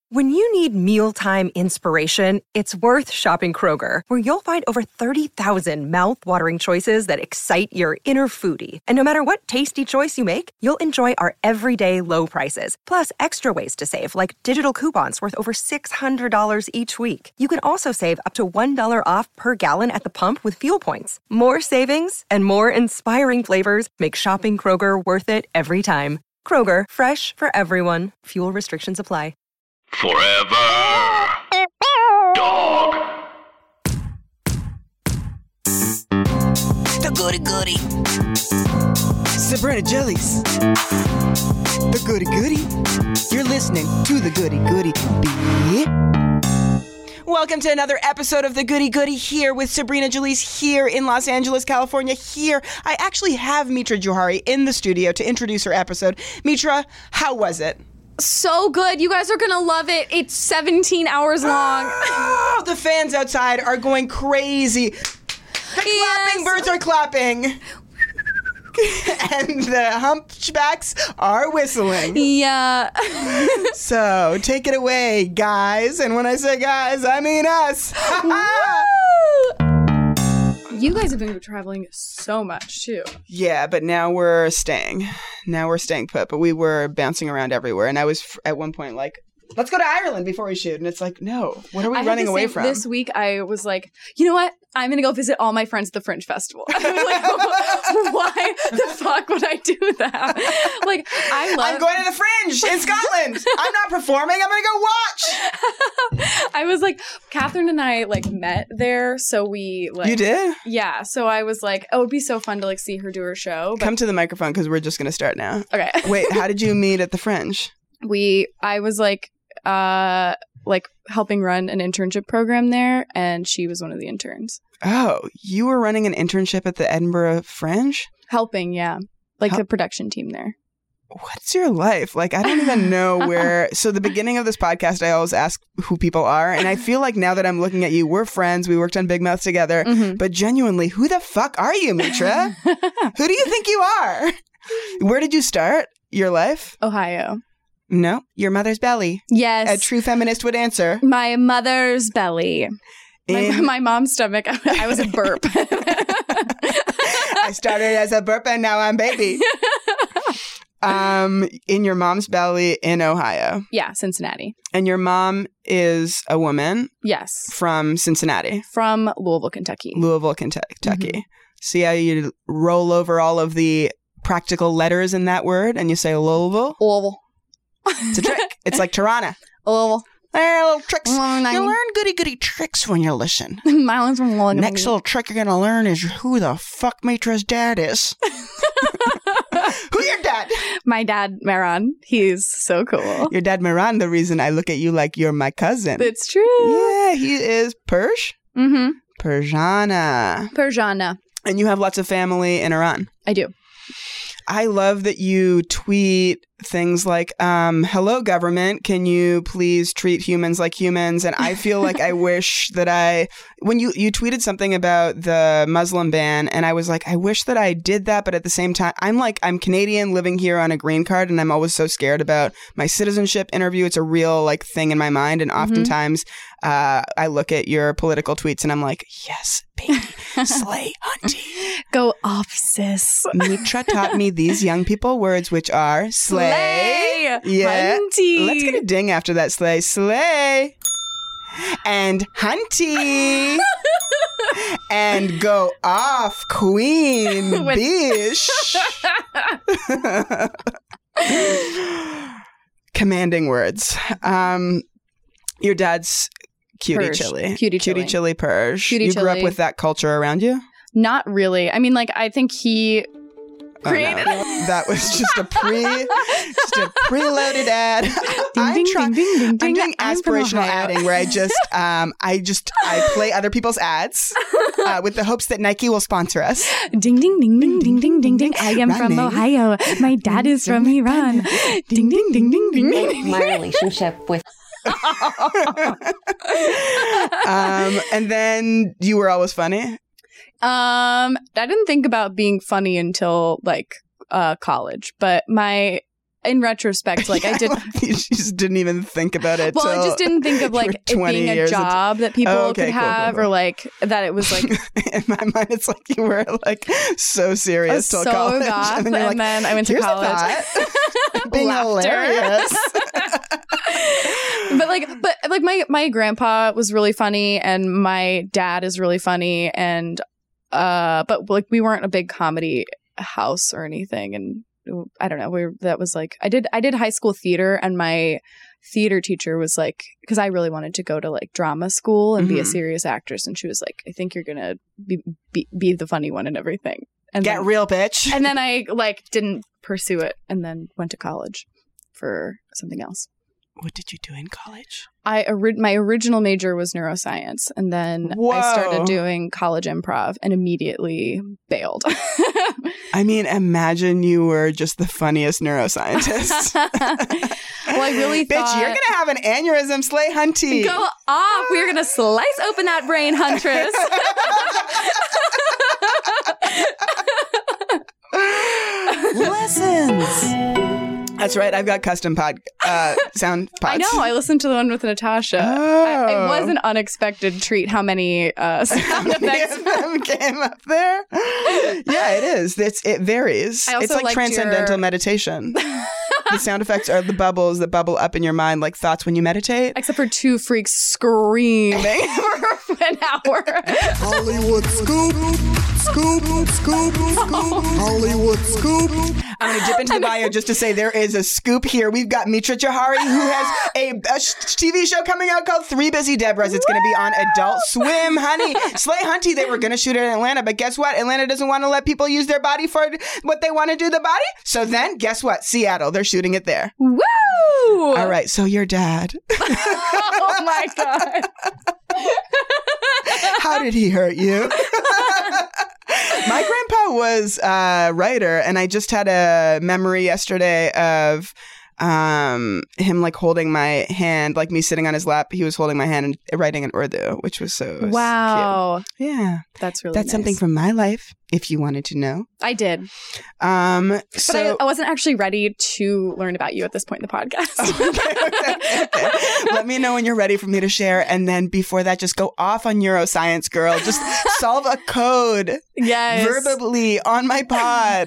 When you need mealtime inspiration, it's worth shopping Kroger, where you'll find over 30,000 mouth-watering choices that excite your inner foodie. And no matter what tasty choice you make, you'll enjoy our everyday low prices, plus extra ways to save, like digital coupons worth over $600 each week. You can also save up to $1 off per gallon at the pump with fuel points. More savings and more inspiring flavors make shopping Kroger worth it every time. Kroger, fresh for everyone. Fuel restrictions apply. Forever Dog. The goody goody. Sabrina Jellies. The goody goody. You're listening to the goody goody. Welcome to another episode of The Goody Goody here with Sabrina Jellies here in Los Angeles, California. Here, I actually have Mitra Jouhari in the studio to introduce her episode. Mitra, how was it? So good. You guys are going to love it. It's 17 hours long. Oh, the fans outside are going crazy. They're clapping. Birds are clapping. And the hunchbacks are whistling. Yeah. So take it away, guys. And when I say guys, I mean us. You guys have been traveling so much, too. Yeah, but now we're staying. Now we're staying put. But we were bouncing around everywhere. And I was at one point like, let's go to Ireland before we shoot. And it's like, no. What are we running away from? This week, I was like, you know what? I'm going to go visit all my friends at the Fringe Festival. I was like, why the fuck would I do that? Like, I'm going to the Fringe in Scotland. I'm not performing. I'm going to go watch. I was like, Catherine and I, like, met there. So we, like... You did? Yeah. So I was like, oh, it'd be so fun to, like, see her do her show. But... Come to the microphone because we're just going to start now. Okay. Wait, how did you meet at the Fringe? I was like helping run an internship program there, and she was one of the interns. Oh, you were running an internship at the Edinburgh Fringe? Helping, yeah. Like the production team there. What's your life? Like, I don't even know where. So the beginning of this podcast, I always ask who people are. And I feel like now that I'm looking at you, we're friends. We worked on Big Mouth together. Mm-hmm. But genuinely, who the fuck are you, Mitra? Who do you think you are? Where did you start your life? Ohio. No, your mother's belly. Yes. A true feminist would answer. My mother's belly. My mom's stomach. I was a burp. I started as a burp and now I'm baby. In your mom's belly in Ohio. Yeah, Cincinnati. And your mom is a woman? Yes. From Cincinnati? From Louisville, Kentucky. Louisville, Kentucky. Mm-hmm. See how you roll over all of the practical letters in that word and you say Louisville? Louisville. It's a trick. It's like Tirana. Louisville. There, little tricks. You learn goody tricks when you listen. Next little trick you're going to learn is who the fuck Mitra's dad is. Who's your dad? My dad, Maran. He's so cool. Your dad, Maran, the reason I look at you like you're my cousin. It's true. Yeah, he is Persian. Mm-hmm. Persiana. And you have lots of family in Iran. I do. I love that you tweet things like, hello, government, can you please treat humans like humans? And I feel like I wish that when you tweeted something about the Muslim ban, and I was like, I wish that I did that. But at the same time, I'm Canadian living here on a green card, and I'm always so scared about my citizenship interview. It's a real like thing in my mind. And oftentimes I look at your political tweets and I'm like, yes, baby, slay, hunty. Go off, sis. Mitra taught me these young people words, which are slay. Yeah. Hunty. Let's get a ding after that. Slay. And hunty. And go off, queen. Bish. Commanding words. Your dad's cutie chili. Cutie chili Perj. You grew up with that culture around you? Not really. I mean, like, I think he created that was just a preloaded ad. I'm doing aspirational adding where I play other people's ads with the hopes that Nike will sponsor us. Ding ding ding ding ding ding ding ding. I am from Ohio. My dad is from Iran. Ding ding ding ding ding ding. My relationship with and then you were always funny? I didn't think about being funny until like college, but my in retrospect, like I did. You just didn't even think about it. Well, I just didn't think of like it being a job that people could have, or like that it was like. In my mind, it's like you were like so serious till college, goth, and then I went to college. Being hilarious. but my grandpa was really funny, and my dad is really funny, and but like we weren't a big comedy house or anything, and I don't know. That was like I did high school theater, and my theater teacher was like, because I really wanted to go to like drama school and be a serious actress, and she was like, I think you're gonna be the funny one and everything. And Get real, bitch. And then I like didn't pursue it, and then went to college for something else. What did you do in college? My original major was neuroscience, and then I started doing college improv and immediately bailed. I mean, imagine you were just the funniest neuroscientist. Well, I really thought... Bitch, you're going to have an aneurysm, Slay Hunty. Go off. We're going to slice open that brain, Huntress. Lessons. That's right. I've got custom sound pods. I know. I listened to the one with Natasha. Oh. It was an unexpected treat how many sound effects came up there. Yeah, it is. It varies. It's like transcendental meditation. The sound effects are the bubbles that bubble up in your mind like thoughts when you meditate. Except for two freaks screaming for an hour. Hollywood Scoop. Scoop, scoop, scoop, Hollywood Scoop. I'm going to dip into the bio just to say there is a scoop here. We've got Mitra Johari, who has a TV show coming out called Three Busy Debras. It's going to be on Adult Swim, honey. Slay Hunty, they were going to shoot it in Atlanta, but guess what? Atlanta doesn't want to let people use their body for what they want to do the body. So then, guess what? Seattle, they're shooting it there. Woo! All right, so your dad. Oh my God. How did he hurt you? My grandpa was a writer, and I just had a memory yesterday of him like holding my hand, like me sitting on his lap. He was holding my hand and writing in Urdu, which was so cute. Yeah. That's really That's nice. something from my life, if you wanted to know. I did. But I wasn't actually ready to learn about you at this point in the podcast. Okay. Let me know when you're ready for me to share. And then before that, just go off on neuroscience, girl. Just solve a code. Yes. Verbally on my pod.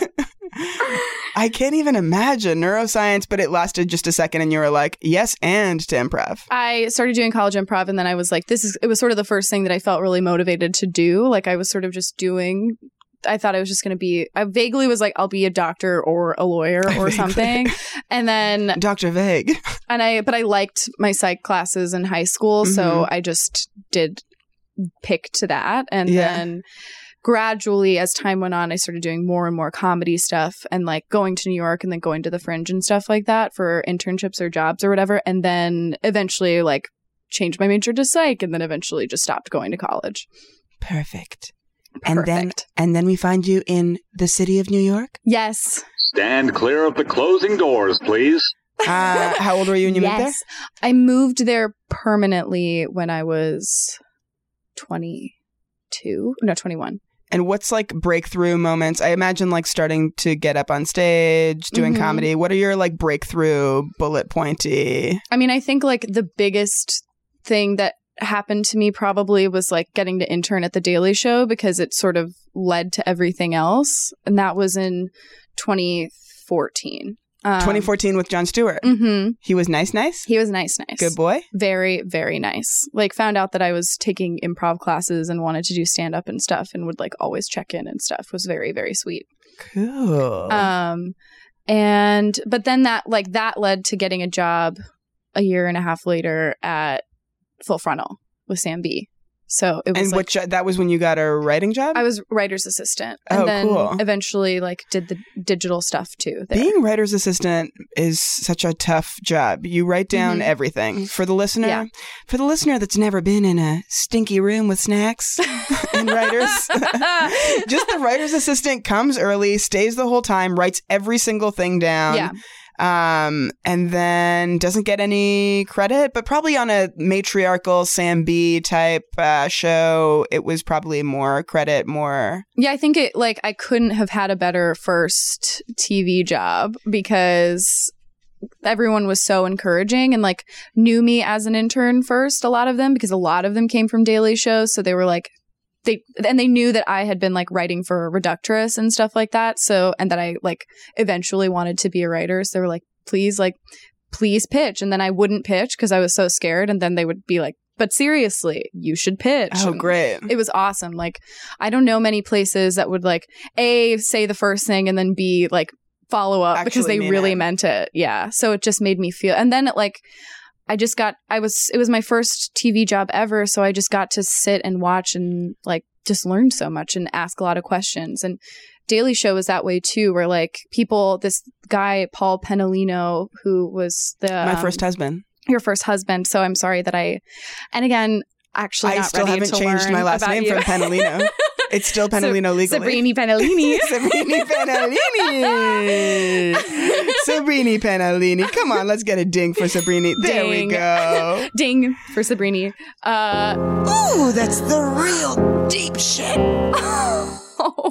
I can't even imagine neuroscience, but it lasted just a second and you were like, yes, and to improv. I started doing college improv, and then I was like, it was sort of the first thing that I felt really motivated to do. Like I was sort of just doing, I thought I was just going to be, I vaguely was like, I'll be a doctor or a lawyer or something. And then Dr. Vague. But I liked my psych classes in high school. So I just did pick to that. And then gradually, as time went on, I started doing more and more comedy stuff and like going to New York and then going to the Fringe and stuff like that for internships or jobs or whatever. And then eventually like changed my major to psych, and then eventually just stopped going to college. Perfect. And then we find you in the city of New York? Yes. Stand clear of the closing doors, please. How old were you when you moved there? I moved there permanently when I was 21. And what's like breakthrough moments? I imagine like starting to get up on stage, doing comedy. What are your like breakthrough bullet pointy? I mean, I think like the biggest thing that happened to me probably was like getting to intern at The Daily Show, because it sort of led to everything else. And that was in 2014. 2014 with Jon Stewart. Mm-hmm. He was nice. He was nice. Good boy. Very, very nice. Like found out that I was taking improv classes and wanted to do stand up and stuff, and would like always check in and stuff. Was very, very sweet. Cool. But then that led to getting a job a year and a half later at Full Frontal with Sam B. So it was that was when you got a writing job? I was writer's assistant. And then cool. Eventually like did the digital stuff too there. Being writer's assistant is such a tough job. You write down everything. For the listener, that's never been in a stinky room with snacks and writers, just the writer's assistant comes early, stays the whole time, writes every single thing down. Yeah. And then doesn't get any credit, but probably on a matriarchal Sam B type show, it was probably more credit, more. Yeah, I think I couldn't have had a better first TV job because everyone was so encouraging and like knew me as an intern first, a lot of them, because a lot of them came from Daily shows. So they were like, they knew that I had been like writing for Reductress and stuff like that. So, and that I like eventually wanted to be a writer. So they were like, please pitch. And then I wouldn't pitch because I was so scared. And then they would be like, but seriously, you should pitch. Oh, and great. It was awesome. Like, I don't know many places that would like A, say the first thing and then B, like follow up because they really meant it. Yeah. So it just made me feel, and then it like, it was my first TV job ever. So I just got to sit and watch and like just learn so much and ask a lot of questions. And Daily Show was that way too, where like this guy, Paul Penalino, who was my first husband. Your first husband. So I'm sorry that and again, actually I not still ready haven't to changed learn my last about name you. from Penalino. It's still Penalino legally. Sabrini Penalini. Sabrini Penalini. Sabrini Penalini. Come on, let's get a ding for Sabrini. There we go. Ding for Sabrini. Ooh, that's the real deep shit. Oh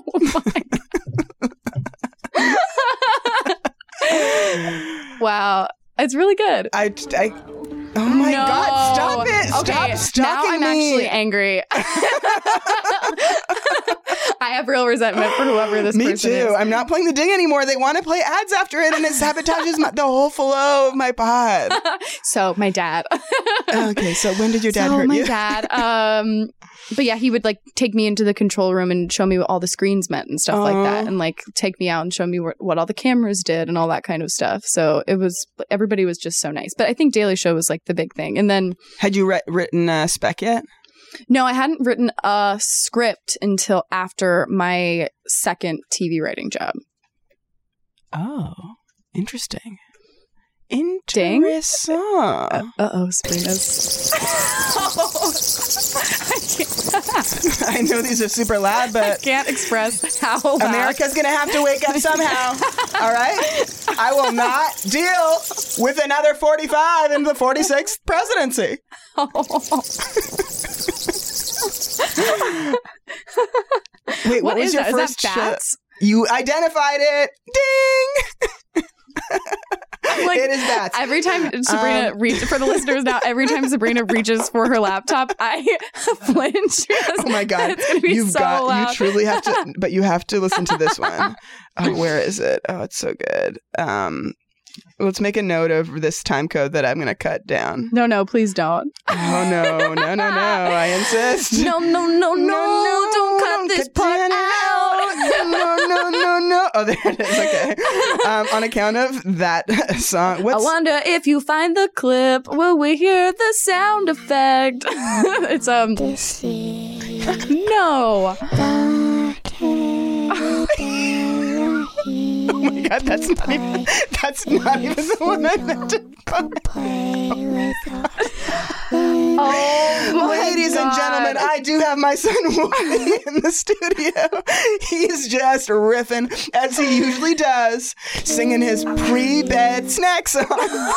my. Wow. It's really good. Oh my God, stop it. Okay, Stop stalking now I'm me. actually angry. I have real resentment for whoever this Me person too. is. I'm not playing the ding anymore. They want to play ads after it, and it sabotages the whole flow of my pod. So my dad. Okay, so when did your dad hurt my you? dad. But yeah, he would like take me into the control room and show me what all the screens meant and stuff like that, and like take me out and show me what all the cameras did and all that kind of stuff. So everybody was just so nice. But I think Daily Show was like the big thing. And then Had you written a spec yet? no, I hadn't written a script until after my second TV writing job. Oh, interesting. Ding. Interesting. Sabrina's. I know these are super loud, I but can't express how loud. America's going to have to wake up somehow. All right? I will not deal with another 45 in the 46th presidency. Wait, what was your that? first Is that bats? You identified it. Ding! Like, it is bats. Every time Sabrina for the listeners now, every time Sabrina reaches for her laptop, I flinch. Oh my God. It's going to be loud. You truly have to, but you have to listen to this one. Oh, where is it? Oh, it's so good. Let's make a note of this time code that I'm going to cut down. No, please don't. Oh, no. I insist. No, don't cut this part out. No. Oh, there it is. Okay. On account of that song. I wonder if you find the clip, will we hear the sound effect? It's no. Oh my God, that's not even the one I meant to play. Oh, ladies and gentlemen, I do have my son Wooly in the studio. He's just riffing, as he usually does, singing his pre-bed snack song.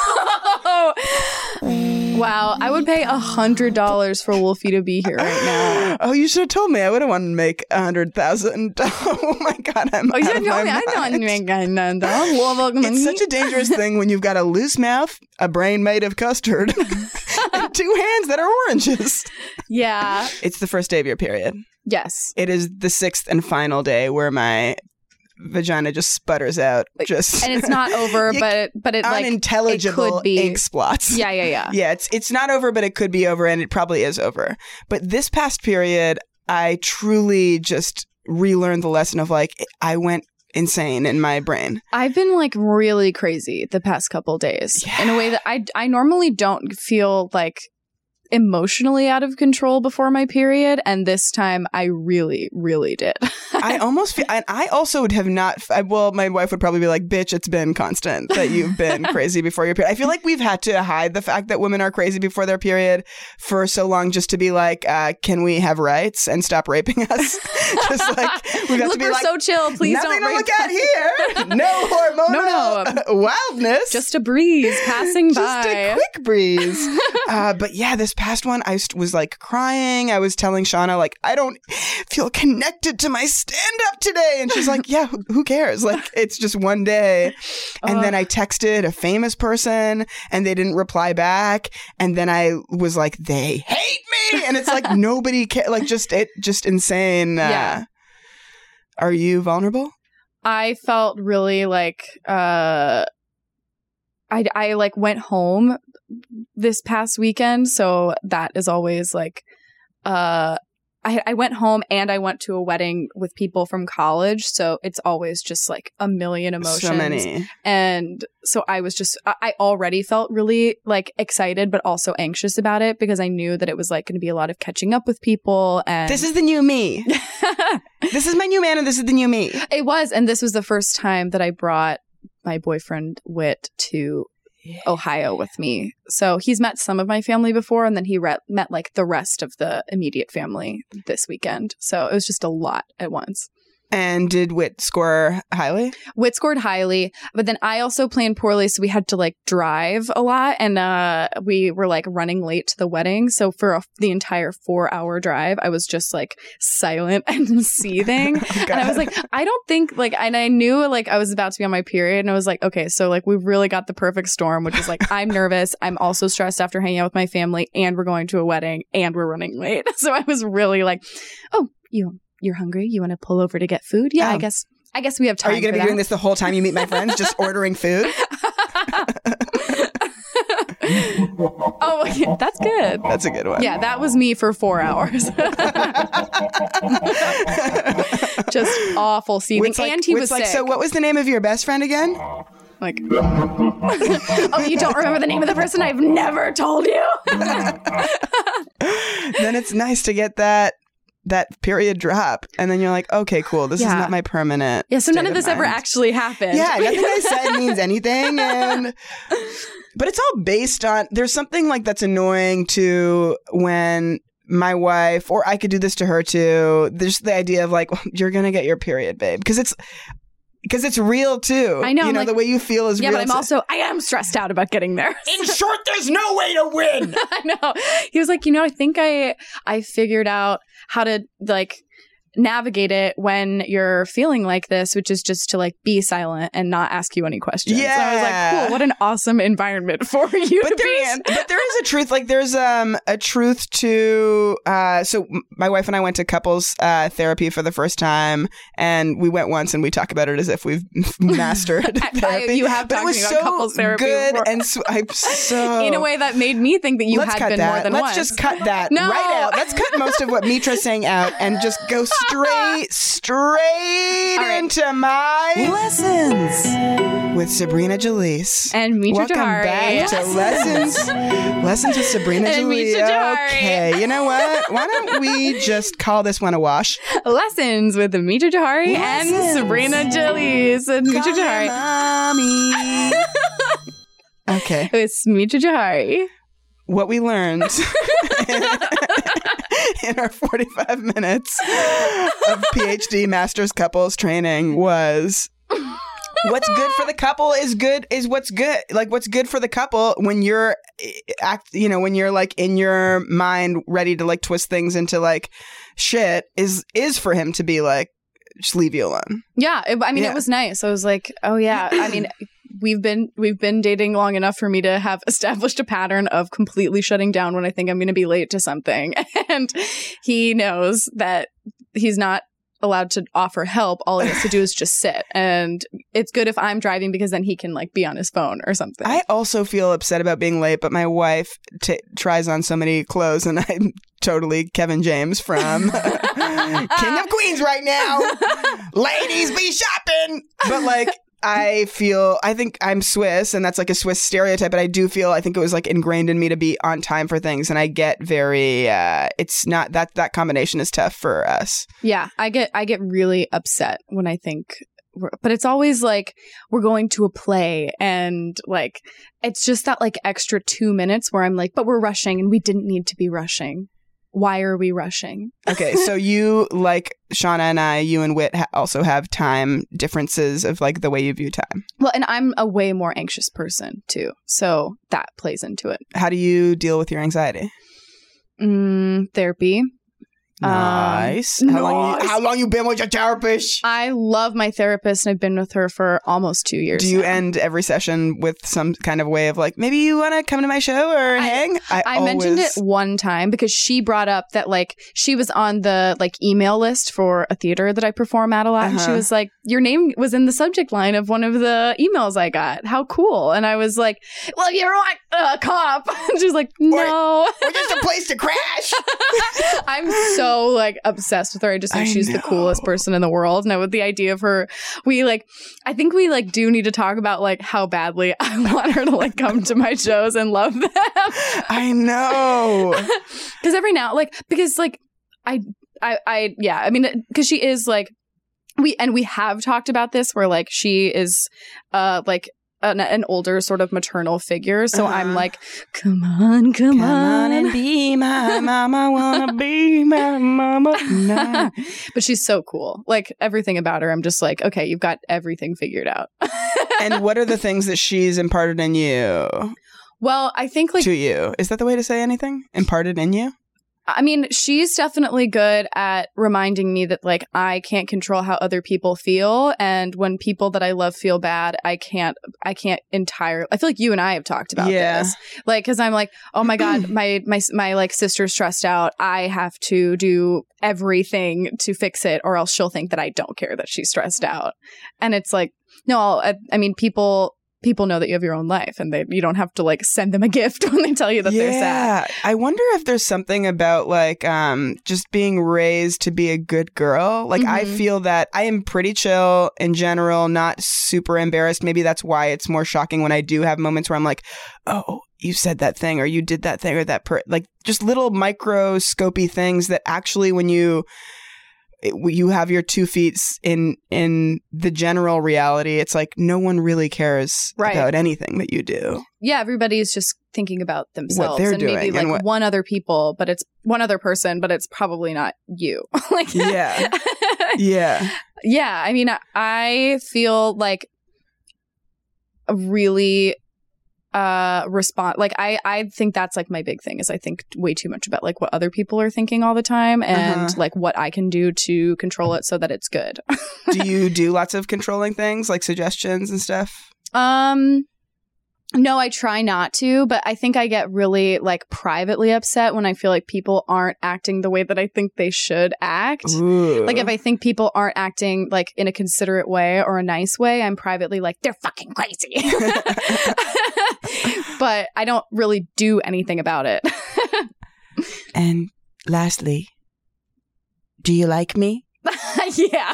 Wow, I would pay $100 for Wolfie to be here right now. Oh, you should have told me. I would have wanted to make $100,000. Oh my God, I'm you out of my told me I don't make $100. It's such a dangerous thing when you've got a loose mouth, a brain made of custard, and two hands that are oranges. Yeah. It's the first day of your period. Yes. It is the sixth and final day where my vagina just sputters out. And it's not over, but it like unintelligible it could be ink splots. Yeah. Yeah, it's not over, but it could be over, and it probably is over. But this past period, I truly just relearned the lesson of like I went insane in my brain. I've been like really crazy the past couple days in a way that I normally don't feel like emotionally out of control before my period, and this time I really, really did. I almost feel, and I also would have not, well, my wife would probably be like, bitch, it's been constant that you've been crazy before your period. I feel like we've had to hide the fact that women are crazy before their period for so long just to be like, can we have rights and stop raping us? Just like, we've got to be we're like, so chill, please nothing don't to rape look at here. No hormonal wildness. Just a breeze passing by. Just a quick breeze. But yeah, this past one, I was like crying. I was telling Shauna, like, I don't feel connected to my stand-up today. And she's like, yeah, who cares? Like, it's just one day. And then I texted a famous person and they didn't reply back. And then I was like, they hate me. And it's like, nobody cares. Like, just insane. Yeah. Are you vulnerable? I felt really like, I like went home this past weekend, so that is always like I went home and I went to a wedding with people from college, so it's always just like a million emotions. So many. And so I was just I already felt really like excited but also anxious about it because I knew that it was like going to be a lot of catching up with people. And this is the new me. This is my new man and this is the new me. It was, and this was the first time that I brought my boyfriend Whit to Ohio with me. So he's met some of my family before, and then he met like the rest of the immediate family this weekend. So it was just a lot at once. And did Whit score highly? Whit scored highly, but then I also planned poorly, so we had to like drive a lot, and we were like running late to the wedding. So for the entire 4-hour drive, I was just like silent and seething. And I was like, I don't think like, and I knew like I was about to be on my period, and I was like, okay, so like we've really got the perfect storm, which is like I'm nervous, I'm also stressed after hanging out with my family, and we're going to a wedding, and we're running late. So I was really like, oh, you're hungry? You want to pull over to get food? Yeah, I guess we have time. Are you going to be doing this the whole time you meet my friends, just ordering food? Oh, yeah, that's good. That's a good one. Yeah, that was me for 4 hours. Just awful seething. And he was sick. So what was the name of your best friend again? Like, oh, you don't remember the name of the person I've never told you? Then it's nice to get that period drop, and then you're like, okay, cool, this is not my permanent. Yeah, so none of this ever actually happened. Yeah, nothing I said means anything. But it's all based on, there's something like that's annoying to when my wife, or I could do this to her too, there's the idea of like, you're gonna get your period, babe, because it's real too. I know. You know, like, the way you feel is real. Yeah, but I am stressed out about getting there. In short, there's no way to win. I know. He was like, I think I figured out how to like navigate it when you're feeling like this, which is just to like be silent and not ask you any questions. Yeah. So I was like, cool, what an awesome environment for you to be in. But there is a truth. Like there's a truth to, so my wife and I went to couples therapy for the first time, and we went once and we talk about it as if we've mastered therapy. You have talked to me about couples therapy good before. And I'm so... In a way that made me think that you had been more than once. Let's just cut that right out. Let's cut most of what Mitra's saying out and just go straight into my lessons with Sabrina Jalise and Mitra Welcome Johari. Back to lessons with Sabrina and Jalise. Mitra Johari. Okay, you know what? Why don't we just call this one a wash? Lessons with Mitra Johari and Sabrina Jalise and Mitra Johari. Mommy. Okay, It's Mitra Johari. what we learned in our 45 minutes of PhD master's couples training was what's good for the couple is what's good. Like what's good for the couple when you're when you're like in your mind ready to like twist things into like shit is for him to be like, just leave you alone. Yeah. It was nice. I was like, oh yeah. I mean, we've been dating long enough for me to have established a pattern of completely shutting down when I think I'm going to be late to something. And he knows that he's not allowed to offer help. All he has to do is just sit. And it's good if I'm driving because then he can like be on his phone or something. I also feel upset about being late, but my wife tries on so many clothes and I'm totally Kevin James from King of Queens right now. Ladies be shopping. But like, I think I'm Swiss, and that's like a Swiss stereotype, but I think it was like ingrained in me to be on time for things, and I get very, it's not, that combination is tough for us. Yeah, I get really upset when I think, but it's always like we're going to a play, and like, it's just that like extra 2 minutes where I'm like, but we're rushing, and we didn't need to be rushing. Why are we rushing? Okay, so you, like Shauna and I, you and Whit also have time differences of like the way you view time. Well, and I'm a way more anxious person too, so that plays into it. How do you deal with your anxiety? Therapy. Nice. How long you been with your therapist? I love my therapist, and I've been with her for almost 2 years. Do you now. end every session with some kind of way of like, maybe you want to come to my show or hang? I mentioned it one time because she brought up that like she was on the like email list for a theater that I perform at a lot, and she was like, your name was in the subject line of one of the emails I got. How cool. And I was like, well, you want a cop? And she's like, no. Or just a place to crash. I'm so like obsessed with her. I just think she's the coolest person in the world. And with the idea of her, I think we like do need to talk about like how badly I want her to like come to my shows and love them. I know. Because every now, like, because like because she is like, we have talked about this where like she is like an older sort of maternal figure. So I'm like, come on and be my mama, wanna be my mama tonight. But she's so cool. Like everything about her, I'm just like, okay, you've got everything figured out. And what are the things that she's imparted in you? Well, I think like... To you. Is that the way to say anything? Imparted in you? I mean, she's definitely good at reminding me that, like, I can't control how other people feel. And when people that I love feel bad, I can't entirely. I feel like you and I have talked about this. Like, because I'm like, oh my God, my like sister's stressed out. I have to do everything to fix it, or else she'll think that I don't care that she's stressed out. And it's like, no, I mean, people know that you have your own life, and you don't have to like send them a gift when they tell you that they're sad. I wonder if there's something about like just being raised to be a good girl. Like I feel that I am pretty chill in general, not super embarrassed. Maybe that's why it's more shocking when I do have moments where I'm like, oh, you said that thing, or you did that thing, or that like just little microscopy things that actually when you have your 2 feet in the general reality, it's like no one really cares about anything that you do. Yeah, everybody's just thinking about themselves, what they're and doing, maybe like and one other person, but it's probably not you. Like, yeah. I mean, I feel like a really like I think that's like my big thing is I think way too much about like what other people are thinking all the time, and like what I can do to control it so that it's good. Do you do lots of controlling things like suggestions and stuff? No, I try not to, but I think I get really like privately upset when I feel like people aren't acting the way that I think they should act. Ooh. Like if I think people aren't acting like in a considerate way or a nice way, I'm privately like, they're fucking crazy. But I don't really do anything about it. And lastly, do you like me? Yeah.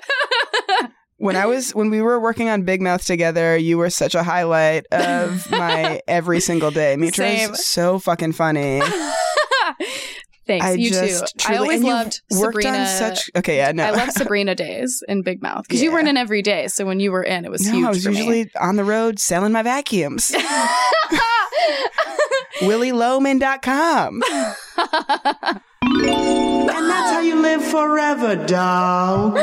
When we were working on Big Mouth together, you were such a highlight of my every single day. Mitra's so fucking funny. Thanks. You too. I always loved Sabrina. I love Sabrina days in Big Mouth because you weren't in every day. So when you were in, it was huge. I was usually on the road selling my vacuums. WillieLoman.com. And that's how you live forever, dog.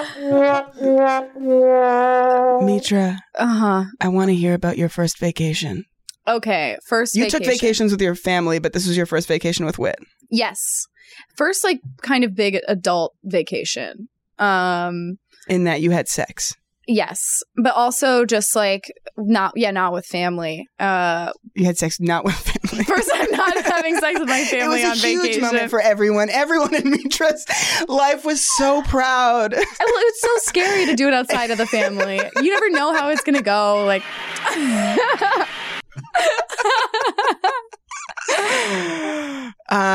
Mitra. I want to hear about your first vacation. Okay, You took vacations with your family, but this was your first vacation with Whit. Yes. First, like, kind of big adult vacation. In that you had sex. Yes. But also just, like, not with family. You had sex not with family. First, I'm not having sex with my family on vacation. It was a huge moment for everyone. Everyone in Mitra's life was so proud. It's so scary to do it outside of the family. You never know how it's going to go. Like...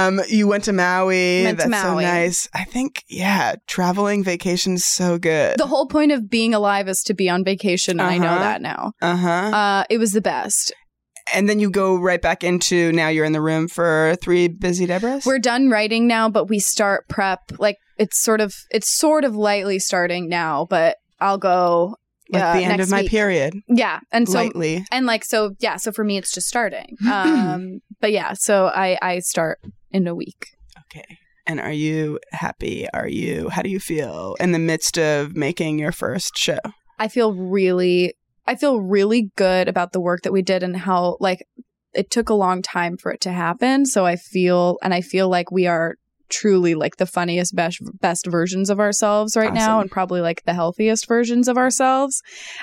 You went to Maui. Went to That's so Maui. nice. I think, traveling vacation's so good. The whole point of being alive is to be on vacation. And I know Uh-huh. that now. Uh-huh. It was the best. And then you go right back into, now you're in the room for 3 Busy Debras? We're done writing now, but we start prep. Like it's sort of lightly starting now, but I'll go Like the end next of my week. period. Yeah, and so Lightly. and like so for me it's just starting. But yeah, so I start in a week. Okay. And are you happy? How do you feel in the midst of making your first show? I feel really good about the work that we did and how like it took a long time for it to happen. So I feel like we are truly like the funniest, best versions of ourselves right now, and probably like the healthiest versions of ourselves.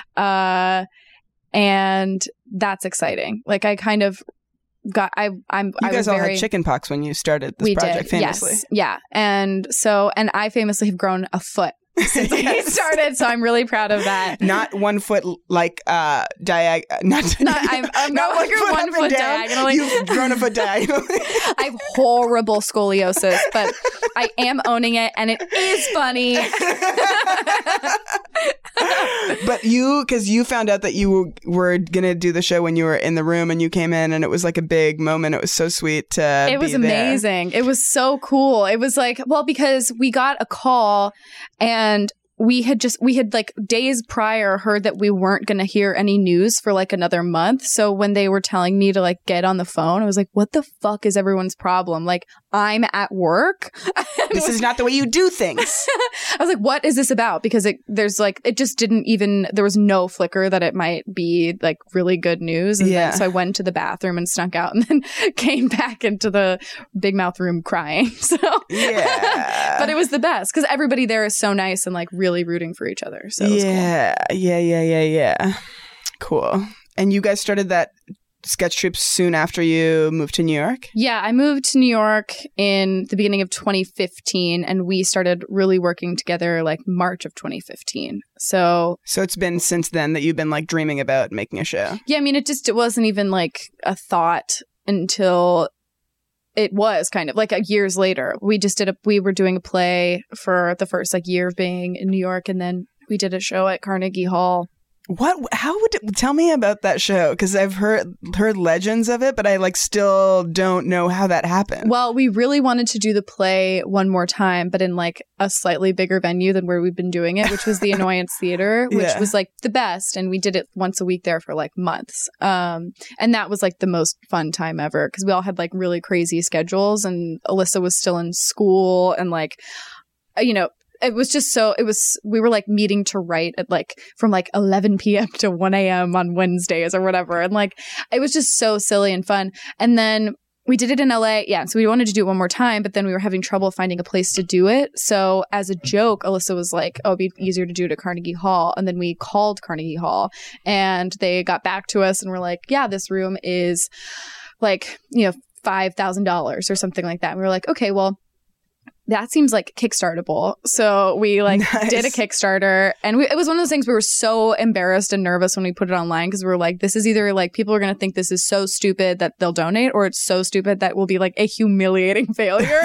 And that's exciting. Like I kind of got, you guys all had chickenpox when you started this project famously. Yes. Yeah. And I famously have grown a foot since I started, so I'm really proud of that. Not 1 foot like I'm not going 1 foot down. diagonally. You've grown a foot diagonally. I have horrible scoliosis, but I am owning it, and it is funny. But because you found out that you were going to do the show when you were in the room and you came in, and it was like a big moment. It was so sweet to It was be there. amazing. It was so cool. It was like, well, because we got a call and we had like days prior heard that we weren't going to hear any news for like another month. So when they were telling me to like get on the phone, I was like, what the fuck is everyone's problem? Like, I'm at work. This is not the way you do things. I was like, what is this about? Because it just didn't even, there was no flicker that it might be like really good news. And then, so I went to the bathroom and snuck out and then came back into the big mouth room crying. So yeah. But it was the best because everybody there is so nice and like really rooting for each other. So it was yeah. Cool. And you guys started that sketch troupe soon after you moved to New York? Yeah, I moved to New York in the beginning of 2015, and we started really working together like March of 2015. So it's been since then that you've been like dreaming about making a show? Yeah, I mean, it wasn't even like a thought until it was kind of like years later. We were doing a play for the first like year of being in New York, and then we did a show at Carnegie Hall. Tell me about that show, because I've heard legends of it, but I like still don't know how that happened. Well, we really wanted to do the play one more time, but in like a slightly bigger venue than where we've been doing it, which was the Annoyance Theater, which was like the best. And we did it once a week there for like months. And that was like the most fun time ever because we all had like really crazy schedules, and Alyssa was still in school, and like, you know, it was just we were like meeting to write at like from like 11 p.m. to 1 a.m. on Wednesdays or whatever. And like, it was just so silly and fun. And then we did it in LA. Yeah. So we wanted to do it one more time, but then we were having trouble finding a place to do it. So as a joke, Alyssa was like, oh, it'd be easier to do it at Carnegie Hall. And then we called Carnegie Hall and they got back to us and were like, yeah, this room is like, you know, $5,000 or something like that. And we were like, okay, well, that seems like Kickstartable. So we like did a Kickstarter, and it was one of those things we were so embarrassed and nervous when we put it online because we were like, this is either like people are going to think this is so stupid that they'll donate, or it's so stupid that will be like a humiliating failure.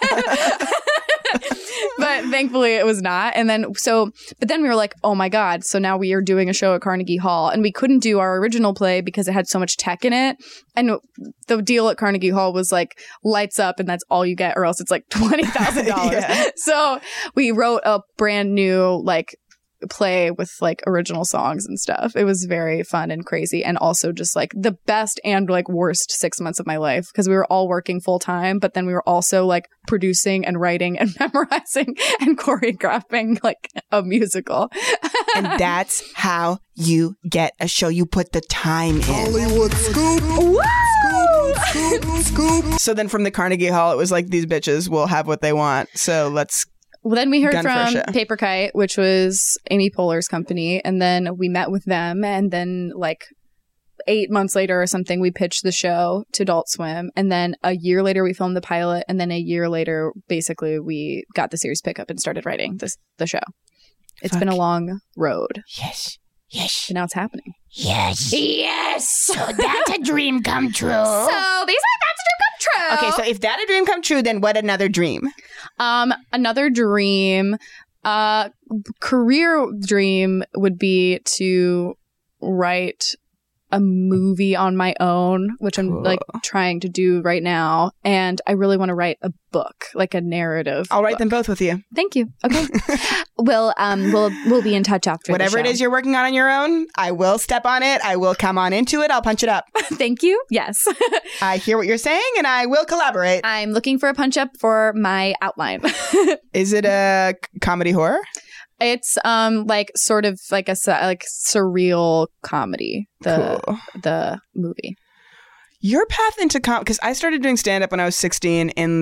But thankfully it was not. And then but then we were like, oh my God. So now we are doing a show at Carnegie Hall, and we couldn't do our original play because it had so much tech in it. And the deal at Carnegie Hall was like lights up and that's all you get, or else it's like $20,000. Yeah. So we wrote a brand new like play with like original songs and stuff. It was very fun and crazy, and also just like the best and like worst 6 months of my life because we were all working full time, but then we were also like producing and writing and memorizing and choreographing like a musical. And that's how you get a show. You put the time in. Hollywood scoop. Scoop. So then from the Carnegie Hall, it was like, these bitches will have what they want. So let's... Well, then we heard Gun for a from show. Paper Kite, which was Amy Poehler's company. And then we met with them. And then like 8 months later or something, we pitched the show to Adult Swim. And then a year later, we filmed the pilot. And then a year later, basically, we got the series pickup and started writing the show. It's been a long road. Yes. And now it's happening. Yes. So that's a dream come true. So these are that's a dream come true. Okay, so if that a dream come true, then what another dream? Another dream, career dream would be to write a movie on my own, which I'm like trying to do right now. And I really want to write a book, like a narrative. I'll write them both with you. Thank you. Okay. We'll be in touch after Whatever the show. it is you're working on your own, I will step on it. I will come on into it. I'll punch it up. Thank you. Yes. I hear what you're saying and I will collaborate. I'm looking for a punch up for my outline. Is it a comedy horror? It's like sort of like a like surreal comedy. The movie. Your path into because I started doing stand-up when I was 16 in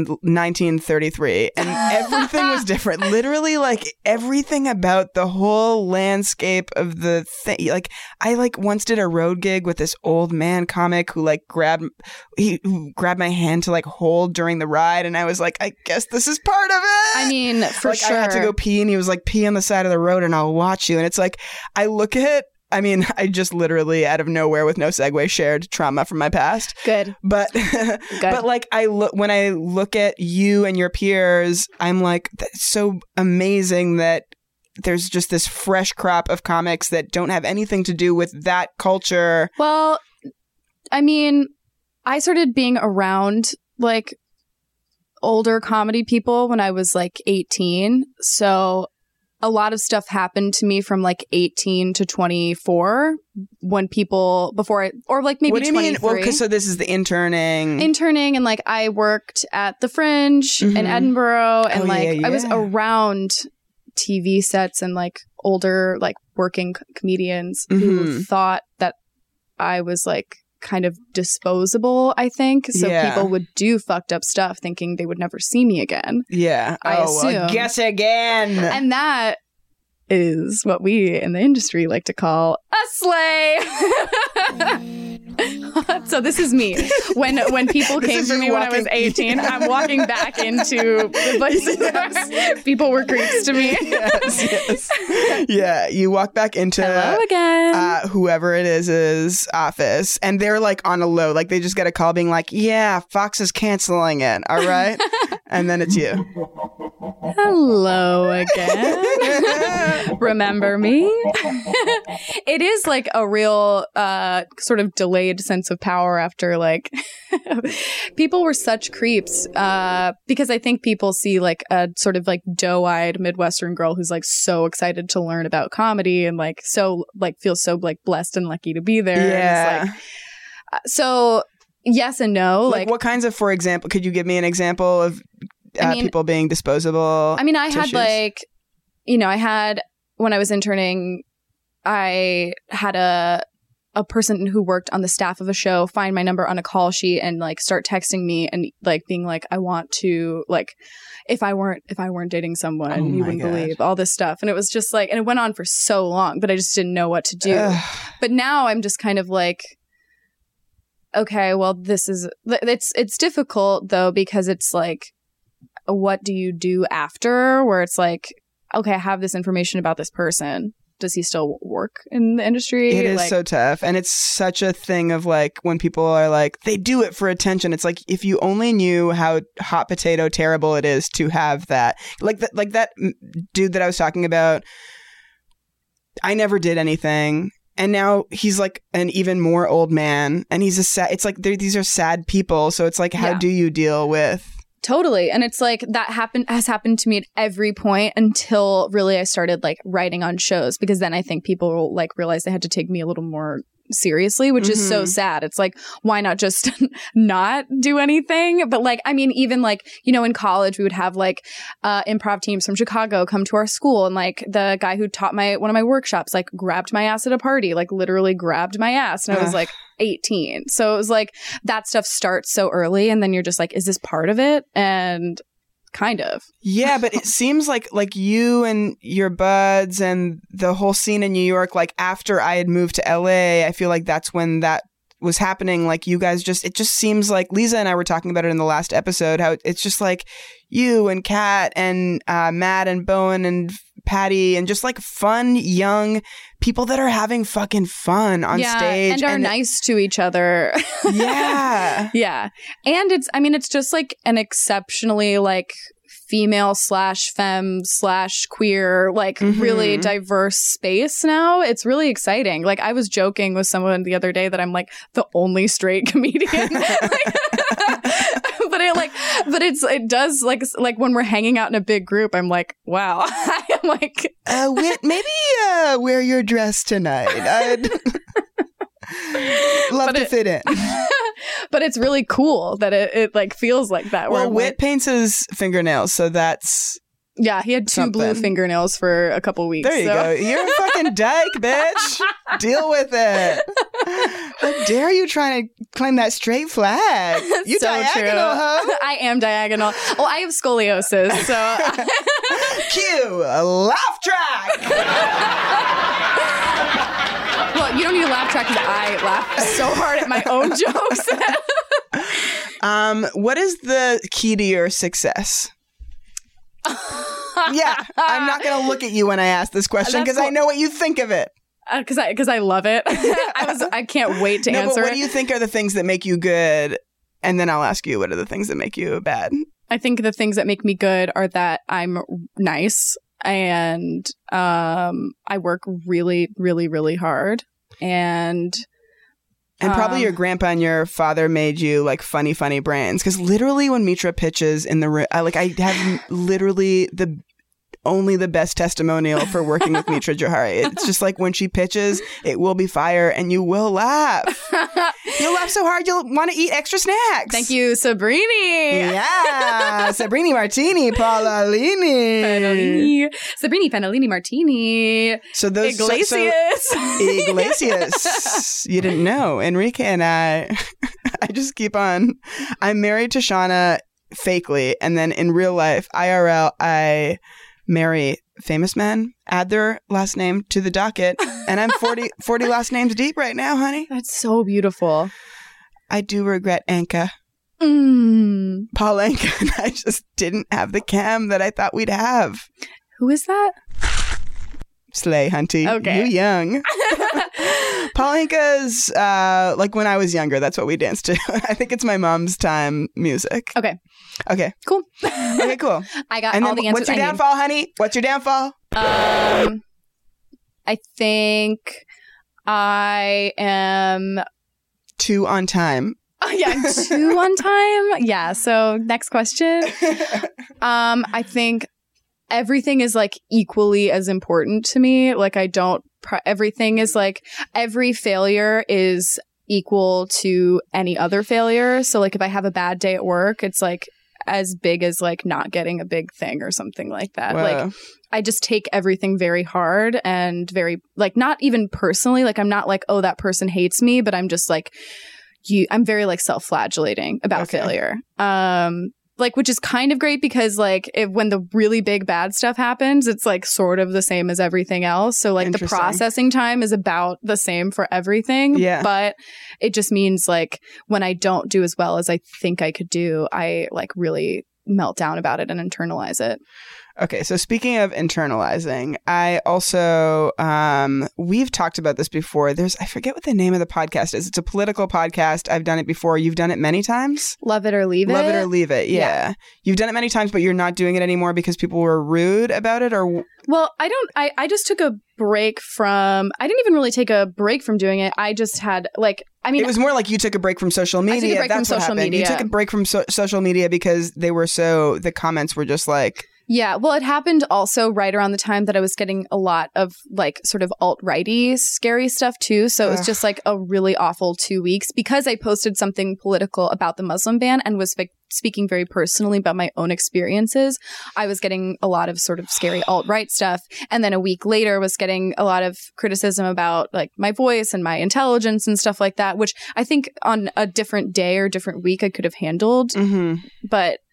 1933, and everything was different. Literally, like, everything about the whole landscape of the thing. Like, I, like, once did a road gig with this old man comic who, like, grabbed my hand to, like, hold during the ride, and I was like, I guess this is part of it. I mean, for like, sure. I had to go pee, and he was like, pee on the side of the road, and I'll watch you. And it's like, I look at I mean, I just literally out of nowhere with no segue shared trauma from my past. Good. But but like when I look at you and your peers, I'm like, that's so amazing that there's just this fresh crop of comics that don't have anything to do with that culture. Well, I mean, I started being around like older comedy people when I was like 18. So a lot of stuff happened to me from like 18 to 24 when people or like maybe 23. What do you mean? Well, so this is the interning, and like I worked at the Fringe in Edinburgh, and I was around TV sets and like older like working comedians who thought that I was like kind of disposable, I think. So people would do fucked up stuff thinking they would never see me again. Yeah. I assume. Well, guess again. And that is what we in the industry like to call a slay. So this is me. When people came for me when I was 18, I'm walking back into the places where people were creeps to me. Yes. Yeah, you walk back into hello again. Whoever it is office, and they're like on a low, like they just get a call being like, yeah, Fox is canceling it, all right? And then it's you. Hello again. Remember me? It is like a real sort of delayed sense of power after like people were such creeps because I think people see like a sort of like doe-eyed Midwestern girl who's like so excited to learn about comedy and like so like feels so like blessed and lucky to be there. Yeah. And it's like, so yes and no. Like what kinds of, for example, could you give me an example of people being disposable? I mean, I tissues? had like, I had, when I was interning, I had a person who worked on the staff of a show find my number on a call sheet and like start texting me and like being like, I want to like, if I weren't dating someone, you wouldn't believe all this stuff. And it was just like, and it went on for so long, but I just didn't know what to do. But now I'm just kind of like, okay, well, it's difficult though, because it's like, what do you do after? Where it's like, okay, I have this information about this person. Does he still work in the industry? It is so tough. And it's such a thing of like when people are like, they do it for attention. It's like, if you only knew how hot potato terrible it is to have that. Like that dude that I was talking about, I never did anything. And now he's like an even more old man. And he's it's like these are sad people. So it's like, how do you deal with... Totally. And it's like that has happened to me at every point until really I started like writing on shows, because then I think people like realized they had to take me a little more seriously, which is so sad. It's like, why not just not do anything? But like, I mean, even like, in college, we would have like improv teams from Chicago come to our school, and like the guy who taught one of my workshops like grabbed my ass at a party, like literally grabbed my ass. And I was like 18. So it was like that stuff starts so early, and then you're just like, is this part of it? And kind of. Yeah, but it seems like you and your buds and the whole scene in New York, like after I had moved to LA, I feel like that's when that was happening, like you guys it just seems like Lisa and I were talking about it in the last episode, how it's just like you and Kat and Matt and Bowen and Patty and just like fun young people that are having fucking fun on stage and are nice to each other. Yeah. Yeah. And it's just like an exceptionally like female/femme/queer, like really diverse space now. It's really exciting. Like I was joking with someone the other day that I'm like the only straight comedian. It does like when we're hanging out in a big group, I'm like, wow. I'm like, maybe wear your dress tonight. I'd love to fit in. But it's really cool that it like feels like that. Well, Whit paints his fingernails, so that's yeah. He had two blue fingernails for a couple weeks. There you go. You're a fucking dyke, bitch. Deal with it. How dare you try to claim that straight flag? You so diagonal, huh? I am diagonal. Well, I have scoliosis, so cue a laugh track. Well, you don't need a laugh track because I laugh so hard at my own jokes. What is the key to your success? Yeah, I'm not going to look at you when I ask this question because I know what you think of it. Because I love it. I can't wait to answer but what it. do you think are the things that make you good? And then I'll ask you, what are the things that make you bad? I think the things that make me good are that I'm nice and I work really, really, really hard. And probably your grandpa and your father made you like funny brains. Because literally when Mitra pitches in the room, I have literally only the best testimonial for working with Mitra Jouhari. It's just like when she pitches, it will be fire and you will laugh. You'll laugh so hard you'll want to eat extra snacks. Thank you, Sabrini. Yeah. Sabrini Martini Paolini. Sabrini Panolini Martini. So those Iglesias. Iglesias. You didn't know. Enrique and I just keep on. I'm married to Shauna fakely, and then in real life, IRL, I marry famous men, add their last name to the docket, and I'm 40 last names deep right now, honey. That's so beautiful. I do regret Anka. Paul Anka and I just didn't have the cam that I thought we'd have. Who is that? Slay, hunty. Okay. You young. Paul Anka's like when I was younger, that's what we danced to. I think it's my mom's time music. Okay. Cool. Okay, cool. I got all the answers. What's your downfall, honey? What's your downfall? I think I am too on time. Yeah, I'm too on time. Yeah. So next question. I think everything is like equally as important to me. Like everything is like every failure is equal to any other failure. So like if I have a bad day at work, it's like as big as like not getting a big thing or something like that. Wow. Like I just take everything very hard and very like not even personally. Like I'm not like, oh, that person hates me, but I'm just like I'm very like self-flagellating about failure. Like, which is kind of great because like when the really big bad stuff happens, it's like sort of the same as everything else. So like the processing time is about the same for everything. Yeah. But it just means like when I don't do as well as I think I could do, I like really melt down about it and internalize it. Okay, so speaking of internalizing, I also, we've talked about this before. I forget what the name of the podcast is. It's a political podcast. I've done it before. You've done it many times? Love It or Leave It? Love It or Leave It, yeah. You've done it many times, but you're not doing it anymore because people were rude about it, or? Well, I just took a break from, I didn't even really take a break from doing it. I just had it was more like you took a break from social media. I took a break from social media. You took a break from social media because the comments were just like. Yeah, well, it happened also right around the time that I was getting a lot of like sort of alt-righty scary stuff too. So it was just like a really awful 2 weeks because I posted something political about the Muslim ban and was speaking very personally about my own experiences. I was getting a lot of sort of scary alt-right stuff. And then a week later was getting a lot of criticism about like my voice and my intelligence and stuff like that, which I think on a different day or different week I could have handled. Mm-hmm. But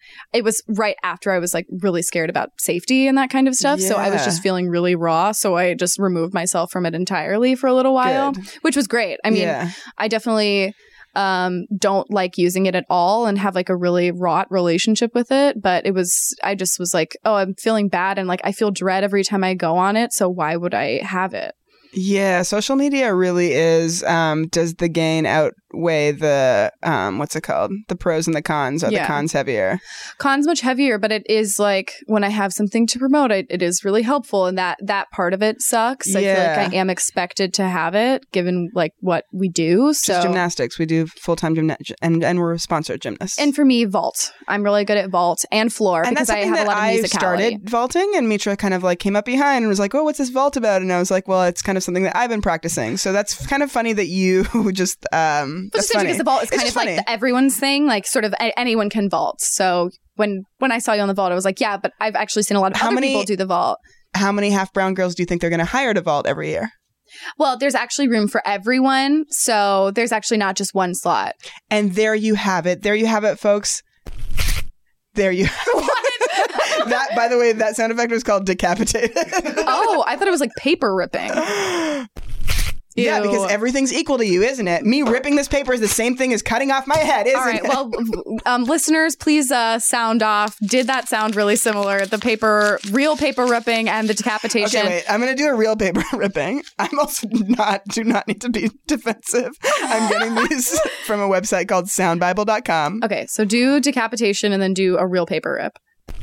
it was right after I was like really scared about safety and that kind of stuff. So I was just feeling really raw. So I just removed myself from it entirely for a little while, which was great. I mean, I definitely don't like using it at all and have like a really wrought relationship with it. But I just was like, oh, I'm feeling bad. And like, I feel dread every time I go on it. So why would I have it? Yeah, social media really is, does the gain outweigh the, what's it called? The pros and the cons? Are the cons heavier? Cons much heavier, but it is like when I have something to promote, it is really helpful. And that part of it sucks. I feel like I am expected to have it given like what we do. So just gymnastics. We do full-time gymnastics and we're sponsored gymnasts. And for me, vault. I'm really good at vault and floor because I have a lot of musicality. I started vaulting and Mitra kind of like came up behind and was like, oh, what's this vault about? And I was like, well, it's kind of something that I've been practicing. So that's kind of funny that you just because the vault is kind of like everyone's thing, like sort of anyone can vault. So when I saw you on the vault, I was like, yeah, but I've actually seen a lot of other people do the vault. How many half brown girls do you think they're going to hire to vault every year? Well, there's actually room for everyone. So there's actually not just one slot. And there you have it. There you have it, folks. There you have it. That, by the way, that sound effect was called decapitated. Oh, I thought it was like paper ripping. Yeah, Ew. because everything's equal to you, isn't it? Me ripping this paper is the same thing as cutting off my head, isn't it? All right, well, listeners, please sound off. Did that sound really similar? The real paper ripping and the decapitation. Okay, wait. I'm going to do a real paper ripping. I'm also do not need to be defensive. I'm getting these from a website called soundbible.com. Okay, so do decapitation and then do a real paper rip.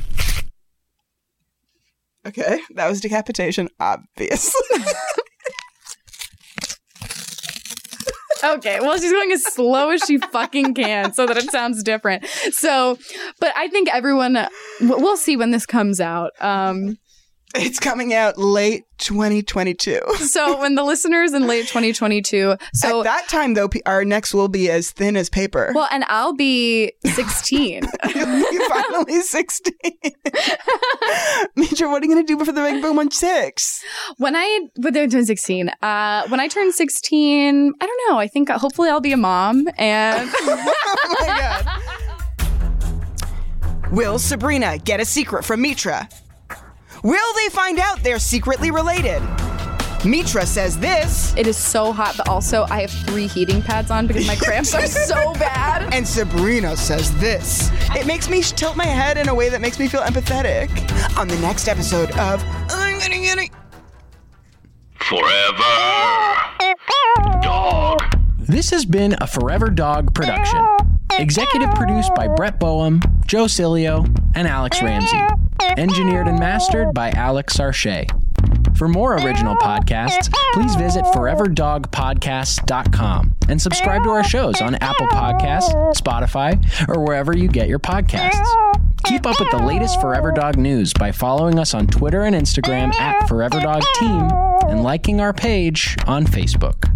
Okay, that was decapitation, obviously. Okay, well, she's going as slow as she fucking can so that it sounds different. So, but I think everyone, we'll see when this comes out. It's coming out late 2022. So when the listeners in late 2022. So at that time, though, our necks will be as thin as paper. Well, and I'll be 16. You're finally 16. Mitra, what are you going to do for the big boom on 6? When I turn 16, when I turn 16, I don't know. I think hopefully I'll be a mom and. Oh my God. Will Sabrina get a secret from Mitra? Will they find out they're secretly related? Mitra says this. It is so hot, but also I have 3 heating pads on because my cramps are so bad. And Sabrina says this. It makes me tilt my head in a way that makes me feel empathetic. On the next episode of I'm Gonna Get It. Forever Dog. This has been a Forever Dog production. Executive produced by Brett Boehm, Joe Cilio, and Alex Ramsey. Engineered and mastered by Alex Sarche. For more original podcasts, please visit foreverdogpodcasts.com and subscribe to our shows on Apple Podcasts, Spotify, or wherever you get your podcasts. Keep up with the latest Forever Dog news by following us on Twitter and Instagram @ForeverDogTeam and liking our page on Facebook.